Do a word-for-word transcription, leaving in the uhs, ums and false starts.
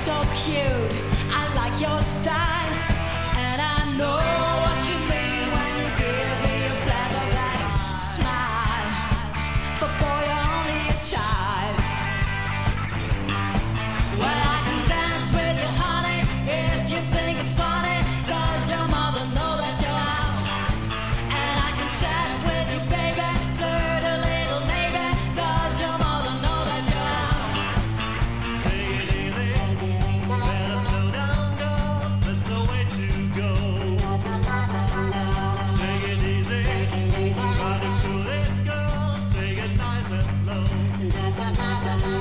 so cute. I like your style, and I know what you mean when you give me a flash of that smile. But boy, you're only a child. Well, I can dance with you, honey, if you think it's funny, 'cause your mother knows that you're out. And I can chat with you, baby, flirt a little maybe, 'cause your mother knows that you're out. Take it easy, better slow down, girl, there's no way to go. Take it easy, try to cool it, girl, take it nice and slow.